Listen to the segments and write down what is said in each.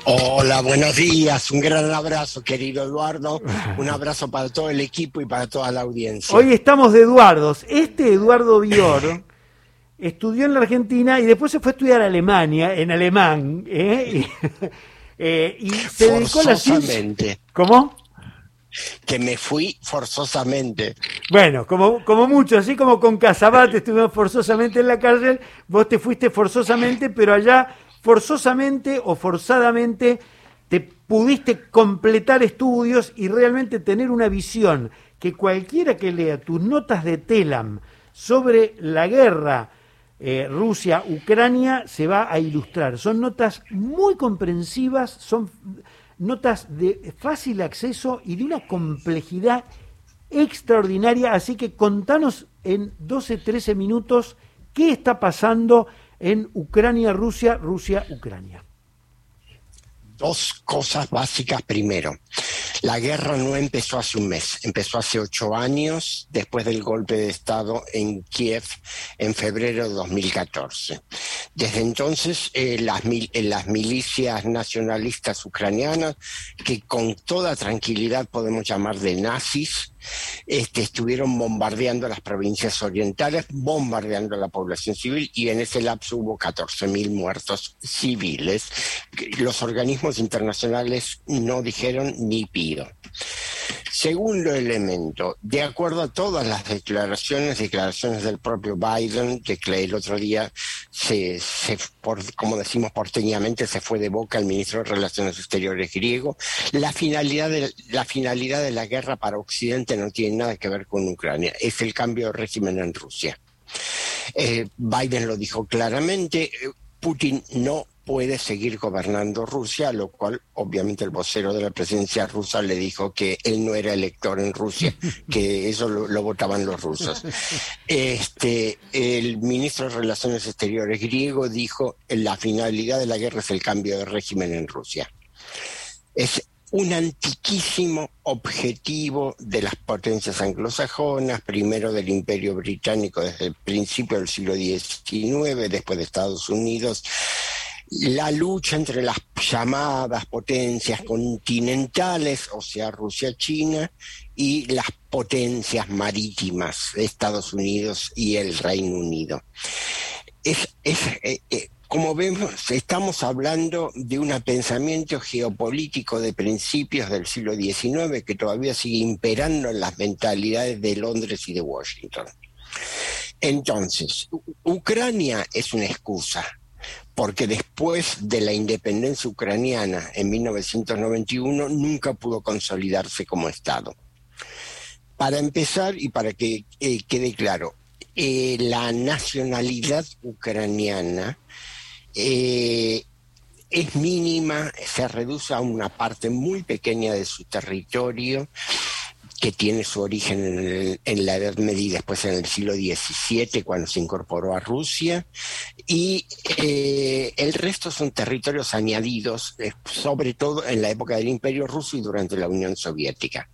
Hola, buenos días. Un gran abrazo, querido Eduardo. Un abrazo para todo el equipo y para toda la audiencia. Hoy estamos de Eduardos. Este Eduardo Bior estudió en la Argentina y después se fue a estudiar a Alemania, en alemán, y se dedicó a la ciencia. Forzosamente. ¿Cómo? Que me fui forzosamente. Bueno, como mucho, así como con Casabat estuvimos forzosamente en la cárcel, vos te fuiste forzosamente, pero allá forzosamente o forzadamente te pudiste completar estudios y realmente tener una visión que cualquiera que lea tus notas de Telam sobre la guerra Rusia-Ucrania se va a ilustrar. Son notas muy comprensivas, son notas de fácil acceso y de una complejidad extraordinaria, así que contanos en 12, 13 minutos qué está pasando en Ucrania, Rusia, Rusia, Ucrania. Dos cosas básicas primero. La guerra no empezó hace un mes, empezó hace 8 años, después del golpe de Estado en Kiev en febrero de 2014. Desde entonces, las milicias nacionalistas ucranianas, que con toda tranquilidad podemos llamar de nazis, estuvieron bombardeando las provincias orientales, bombardeando a la población civil, y en ese lapso hubo 14.000 muertos civiles. Los organismos internacionales no dijeron ni pido. Segundo elemento, de acuerdo a todas las declaraciones del propio Biden, que el otro día, como decimos porteñamente, se fue de boca el ministro de Relaciones Exteriores griego, la finalidad de la guerra para Occidente no tiene nada que ver con Ucrania, es el cambio de régimen en Rusia. Biden lo dijo claramente, Putin no puede seguir gobernando Rusia, a lo cual obviamente el vocero de la presidencia rusa le dijo que él no era elector en Rusia, que eso lo votaban los rusos. El ministro de Relaciones Exteriores griego dijo la finalidad de la guerra es el cambio de régimen en Rusia. Es un antiquísimo objetivo de las potencias anglosajonas, primero del Imperio Británico desde el principio del siglo XIX, después de Estados Unidos. La lucha entre las llamadas potencias continentales, o sea, Rusia-China, y las potencias marítimas, Estados Unidos y el Reino Unido. Como vemos, estamos hablando de un pensamiento geopolítico de principios del siglo XIX que todavía sigue imperando en las mentalidades de Londres y de Washington. Entonces, Ucrania es una excusa, porque después de la independencia ucraniana en 1991 nunca pudo consolidarse como Estado. Para empezar, y para que quede claro, la nacionalidad ucraniana es mínima, se reduce a una parte muy pequeña de su territorio, que tiene su origen en la Edad Media y después en el siglo XVII, cuando se incorporó a Rusia, y el resto son territorios añadidos, sobre todo en la época del Imperio Ruso y durante la Unión Soviética.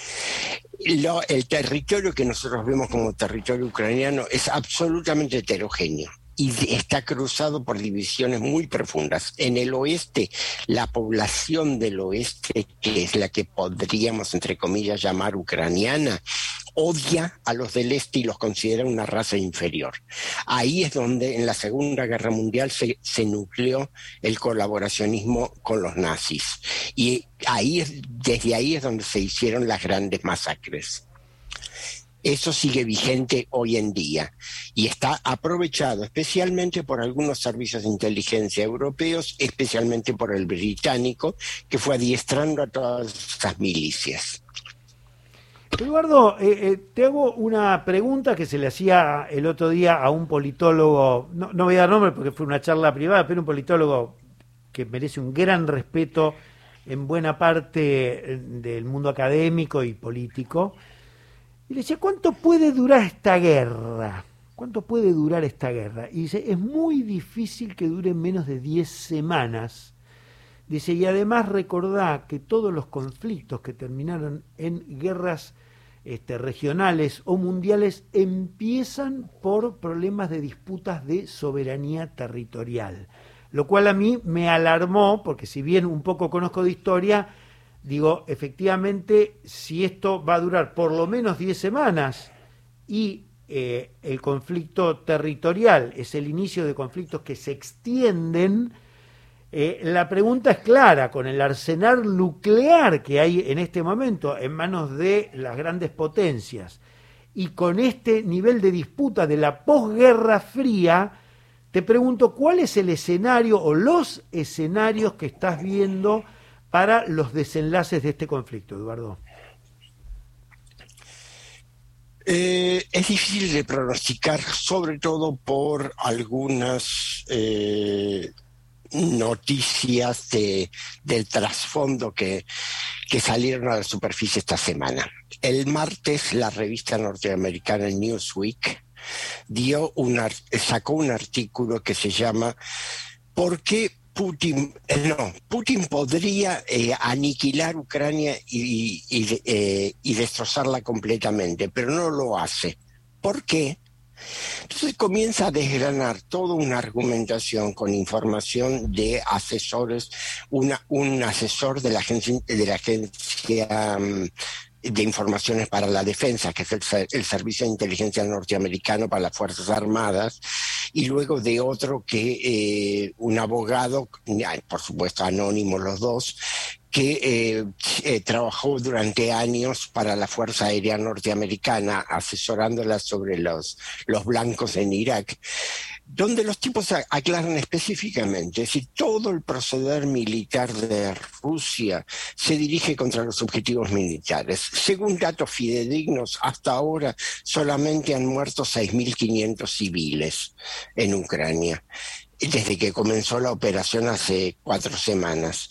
El territorio que nosotros vemos como territorio ucraniano es absolutamente heterogéneo y está cruzado por divisiones muy profundas. En el oeste, la población del oeste, que es la que podríamos, entre comillas, llamar ucraniana, odia a los del este y los considera una raza inferior. Ahí es donde en la Segunda Guerra Mundial se nucleó el colaboracionismo con los nazis. Y desde ahí es donde se hicieron las grandes masacres. Eso sigue vigente hoy en día y está aprovechado especialmente por algunos servicios de inteligencia europeos, especialmente por el británico, que fue adiestrando a todas esas milicias. Eduardo, te hago una pregunta que se le hacía el otro día a un politólogo, no voy a dar nombre porque fue una charla privada, pero un politólogo que merece un gran respeto en buena parte del mundo académico y político. Y le decía, ¿cuánto puede durar esta guerra? ¿Cuánto puede durar esta guerra? Y dice, es muy difícil que dure menos de 10 semanas. Dice, y además recordá que todos los conflictos que terminaron en guerras regionales o mundiales empiezan por problemas de disputas de soberanía territorial. lo cual a mí me alarmó, porque si bien un poco conozco de historia, digo, efectivamente, si esto va a durar por lo menos 10 semanas y el conflicto territorial es el inicio de conflictos que se extienden, la pregunta es clara: con el arsenal nuclear que hay en este momento en manos de las grandes potencias y con este nivel de disputa de la posguerra fría, te pregunto, ¿cuál es el escenario o los escenarios que estás viendo para los desenlaces de este conflicto, Eduardo? Es difícil de pronosticar, sobre todo por algunas noticias del trasfondo que salieron a la superficie esta semana. El martes, la revista norteamericana Newsweek sacó un artículo que se llama ¿Por qué Putin podría aniquilar Ucrania y destrozarla completamente, pero no lo hace? ¿Por qué? Entonces comienza a desgranar toda una argumentación con información de asesores, un asesor de la agencia de informaciones para la defensa, que es el Servicio de Inteligencia norteamericano para las Fuerzas Armadas, y luego de otro un abogado, por supuesto anónimo los dos, que trabajó durante años para la Fuerza Aérea Norteamericana, asesorándola sobre los blancos en Irak, donde los tipos aclaran específicamente si todo el proceder militar de Rusia se dirige contra los objetivos militares. Según datos fidedignos, hasta ahora solamente han muerto 6.500 civiles en Ucrania, desde que comenzó la operación hace 4 semanas.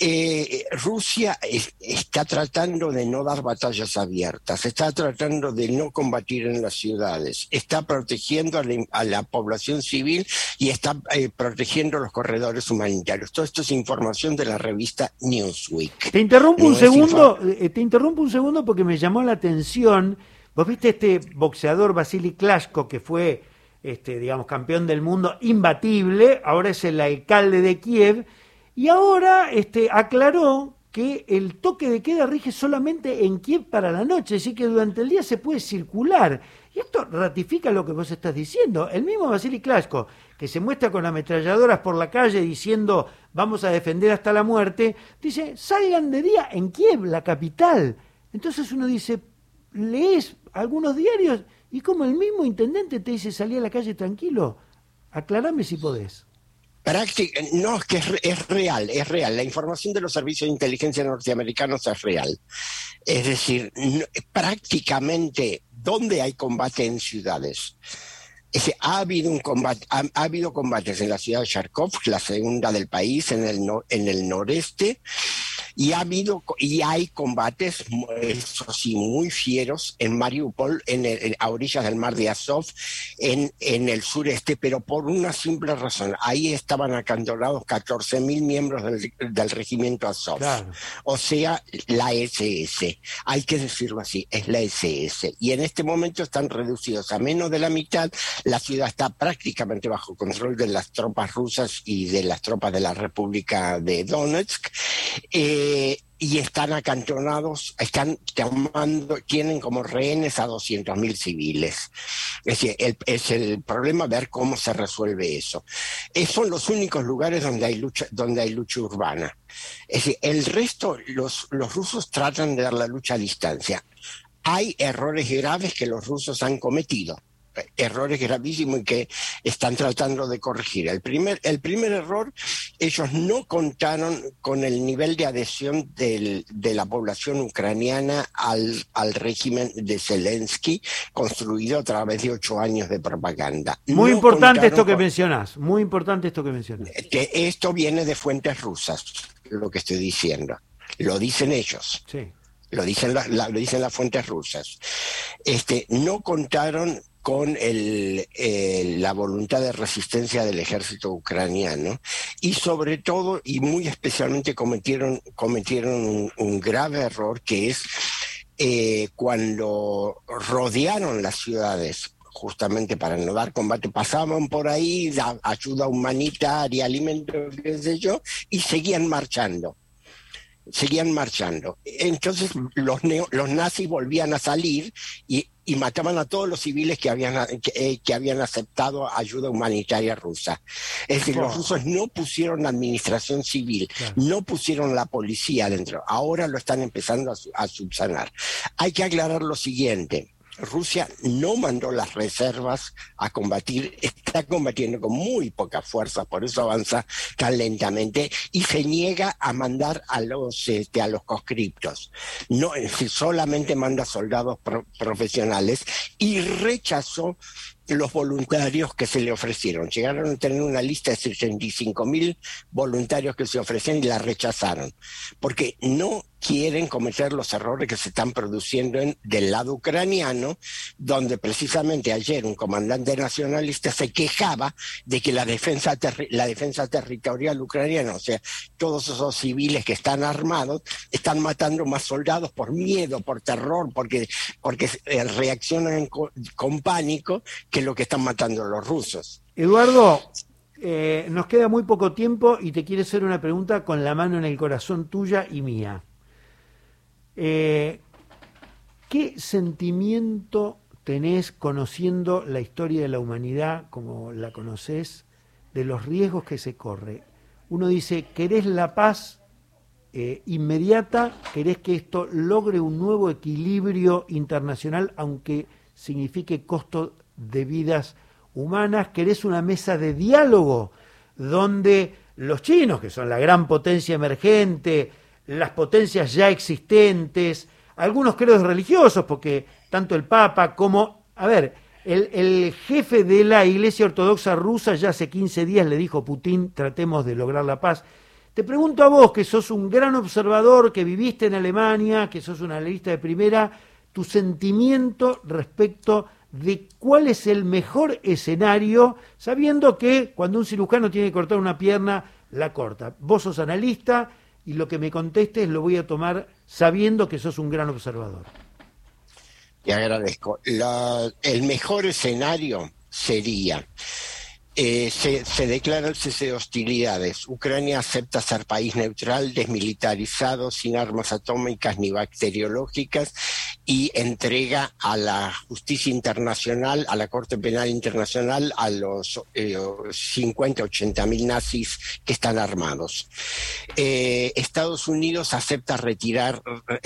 Rusia está tratando de no dar batallas abiertas, está tratando de no combatir en las ciudades, está protegiendo a la población civil y está protegiendo los corredores humanitarios. Todo esto es información de la revista Newsweek. Te interrumpo un segundo porque me llamó la atención. Vos viste este boxeador Vasily Klitschko, que fue digamos, campeón del mundo imbatible, ahora es el alcalde de Kiev, y ahora aclaró que el toque de queda rige solamente en Kiev para la noche, es decir, que durante el día se puede circular. Y esto ratifica lo que vos estás diciendo. El mismo Vasily Klitschko, que se muestra con ametralladoras por la calle diciendo vamos a defender hasta la muerte, dice, salgan de día en Kiev, la capital. Entonces uno dice, lees algunos diarios y como el mismo intendente te dice salí a la calle tranquilo. Aclarame si podés. No, es que es real. La información de los servicios de inteligencia norteamericanos es real. Es decir, prácticamente, ¿dónde hay combate en ciudades? Ha habido combates en la ciudad de Kharkov, la segunda del país, en el noreste, y hay combates, eso sí, muy fieros en Mariupol, a orillas del mar de Azov, en el sureste, pero por una simple razón: ahí estaban acantonados 14.000 miembros del regimiento Azov, claro. O sea, la SS, hay que decirlo así, es la SS, y en este momento están reducidos a menos de la mitad. La ciudad está prácticamente bajo control de las tropas rusas y de las tropas de la República de Donetsk, y están acantonados, tienen como rehenes a 200.000 civiles. Es decir, es el problema ver cómo se resuelve eso. Son los únicos lugares donde hay lucha urbana. Es decir, el resto, los rusos tratan de dar la lucha a distancia. Hay errores graves que los rusos han cometido, errores gravísimos y que están tratando de corregir. El primer error: ellos no contaron con el nivel de adhesión de la población ucraniana al régimen de Zelensky, construido a través de 8 años de propaganda. Muy importante esto que mencionás, Esto viene de fuentes rusas, lo que estoy diciendo. Lo dicen ellos. Sí. Lo dicen las fuentes rusas. No contaron con la voluntad de resistencia del ejército ucraniano, y sobre todo y muy especialmente cometieron un grave error, que es cuando rodearon las ciudades justamente para no dar combate, pasaban por ahí, ayuda humanitaria, alimentos, qué sé yo, y seguían marchando. Entonces los nazis volvían a salir y mataban a todos los civiles que habían aceptado ayuda humanitaria rusa. Es decir, los rusos no pusieron la administración civil, claro, no pusieron la policía adentro. Ahora lo están empezando a subsanar. Hay que aclarar lo siguiente. Rusia no mandó las reservas a combatir, está combatiendo con muy poca fuerza, por eso avanza tan lentamente, y se niega a mandar a los conscriptos. No, solamente manda soldados profesionales, y rechazó los voluntarios que se le ofrecieron. Llegaron a tener una lista de 65.000 voluntarios que se ofrecían y la rechazaron, porque no quieren cometer los errores que se están produciendo del lado ucraniano, donde precisamente ayer un comandante nacionalista se quejaba de que la defensa territorial ucraniana, o sea, todos esos civiles que están armados, están matando más soldados por miedo, por terror, porque reaccionan con pánico, que es lo que están matando los rusos. Eduardo, nos queda muy poco tiempo y te quiero hacer una pregunta con la mano en el corazón tuya y mía. ¿Qué sentimiento tenés conociendo la historia de la humanidad como la conocés, de los riesgos que se corre? Uno dice, ¿querés la paz inmediata? ¿Querés que esto logre un nuevo equilibrio internacional, aunque signifique costo de vidas humanas? ¿Querés una mesa de diálogo donde los chinos, que son la gran potencia emergente, las potencias ya existentes, algunos credos religiosos, porque tanto el Papa como, el jefe de la Iglesia Ortodoxa rusa ya hace 15 días le dijo a Putin, tratemos de lograr la paz. Te pregunto a vos, que sos un gran observador, que viviste en Alemania, que sos un analista de primera, tu sentimiento respecto de cuál es el mejor escenario, sabiendo que cuando un cirujano tiene que cortar una pierna, la corta. Vos sos analista y lo que me contestes lo voy a tomar sabiendo que sos un gran observador. Te agradezco. El mejor escenario sería, se declara el cese de hostilidades. Ucrania acepta ser país neutral, desmilitarizado, sin armas atómicas ni bacteriológicas, y entrega a la justicia internacional, a la Corte Penal Internacional, a los 50-80.000 nazis que están armados. Estados Unidos acepta retirar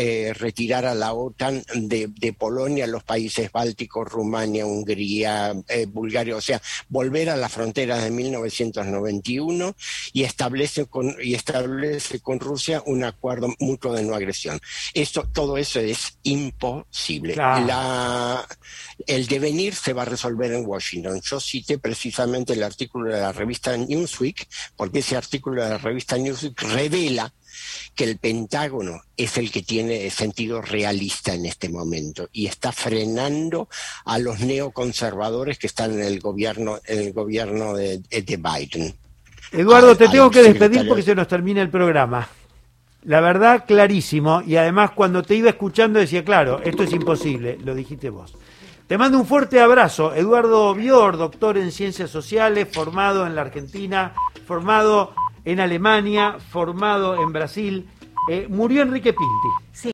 a la OTAN de Polonia, los países bálticos, Rumania, Hungría, Bulgaria, o sea, volver a las fronteras de 1991, y establece con Rusia un acuerdo mutuo de no agresión. Todo eso es imposible. Claro. El devenir se va a resolver en Washington. Yo cité precisamente el artículo de la revista Newsweek, porque ese artículo de la revista Newsweek revela que el Pentágono es el que tiene sentido realista en este momento y está frenando a los neoconservadores que están en el gobierno de Biden. Eduardo, te tengo que despedir porque se nos termina el programa. La verdad, clarísimo, y además cuando te iba escuchando decía, claro, esto es imposible, lo dijiste vos. Te mando un fuerte abrazo. Eduardo Bior, doctor en Ciencias Sociales, formado en la Argentina, formado en Alemania, formado en Brasil. Murió Enrique Pinti. Sí.